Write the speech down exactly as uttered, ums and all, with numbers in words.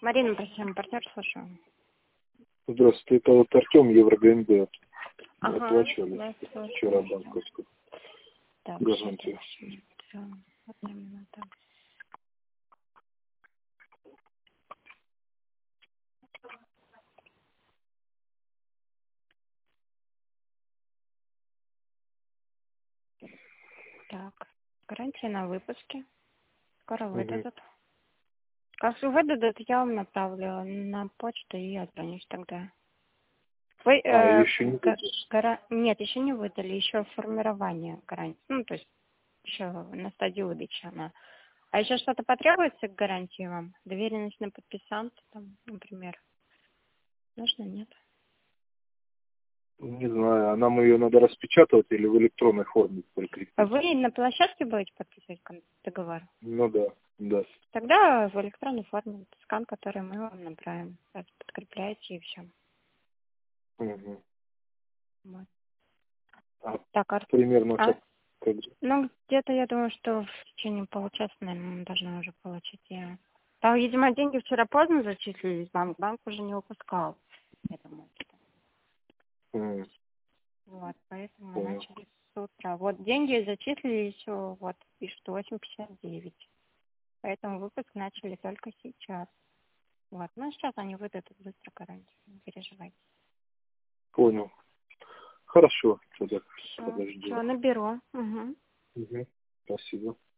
Марина, просим, партнер, слушаю. Здравствуйте, это вот Артем, Еврогнд. Ага, Оплачивали да, вчера банковскую так, гарантию. Все, одна минута. Так, гарантия на выпуске. Скоро Угу. выдадут. Как выдадут, я вам направлю на почту и отзвонюсь тогда. Вы, А, э, еще не га- выдали? гара- Нет, еще не выдали, еще формирование гарантии. Ну, то есть еще на стадии выдачи она. А еще что-то потребуется к гарантии вам? Доверенность на подписанта, там, например. Нужно, нет? Не знаю, а нам ее надо распечатывать или в электронной форме прикрепить? А вы на площадке будете подписывать кон- договор? Ну да, да. Тогда в электронной форме скан, который мы вам направим. Так, подкрепляете и все. Угу. Вот. А Так, Ар- примерно а? как, как же? Ну, где-то, я думаю, что в течение получаса, наверное, мы должны уже получить. Я... Там, видимо, деньги вчера поздно зачислились, банк. Банк уже не выпускал. Я думаю. М, Вот, поэтому мы Понял. начали с утра. Вот деньги зачислились, о, вот, пишут восемь пятьдесят девять. Поэтому выпуск начали только сейчас. Вот, ну сейчас они выдадут быстро гарантию, не переживайте. Понял. Хорошо, тогда Все, подожду. все, наберу. Угу. Угу. Спасибо.